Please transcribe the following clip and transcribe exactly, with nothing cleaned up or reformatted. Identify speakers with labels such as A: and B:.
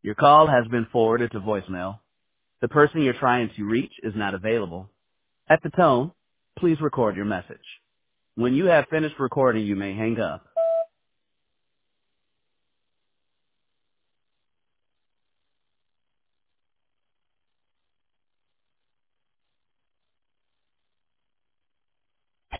A: Your call has been forwarded to voicemail. The person you're trying to reach is not available. At the tone, please record your message. When you have finished recording, you may hang up.